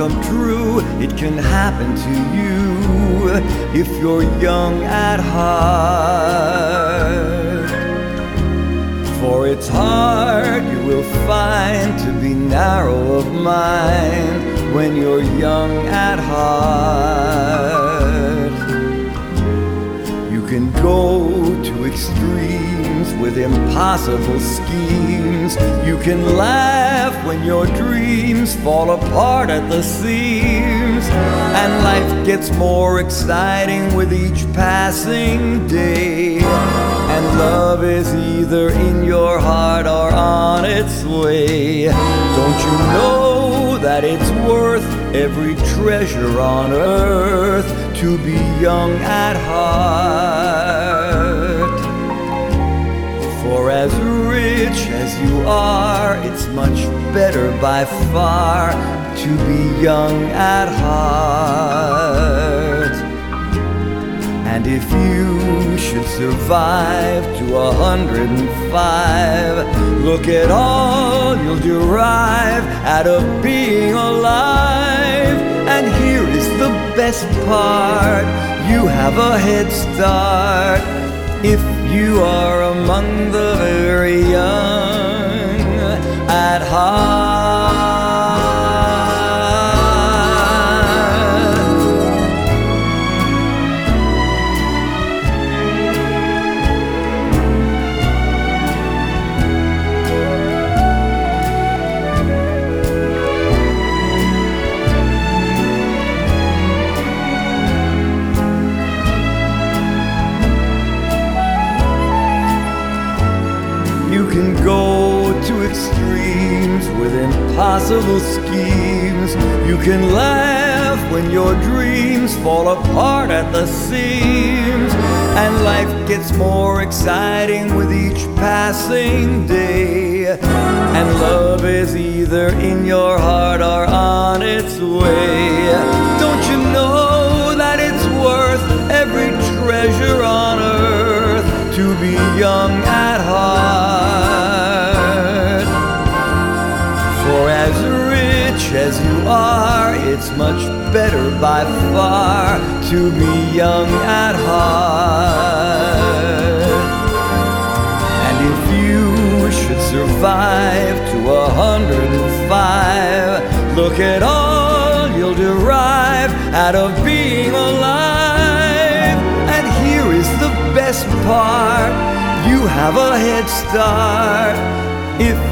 come true. It can happen to you if you're young at heart. For it's hard, you will find, to be narrow of mind when you're young at heart. You can go to extremes with impossible schemes. You can laugh when your dreams fall apart at the seams. And life gets more exciting with each passing day. And love is either in your heart or on its way. Don't you know that it's worth every treasure on earth to be young at heart? For as rich as you are, it's much better by far to be young at heart. And if you should survive to 105, look at all you'll derive out of being alive. And here is the best part: you have a head start if you are among the very young at heart. You can go to extremes with impossible schemes. You can laugh when your dreams fall apart at the seams. And life gets more exciting with each passing day. And love is either in your heart or on its way. Don't you know that it's worth every treasure on earth to be young at heart? For as rich as you are, it's much better by far to be young at heart. And if you should survive to 105, look at all you'll derive out of being alive. And here is the best part: you have a head start if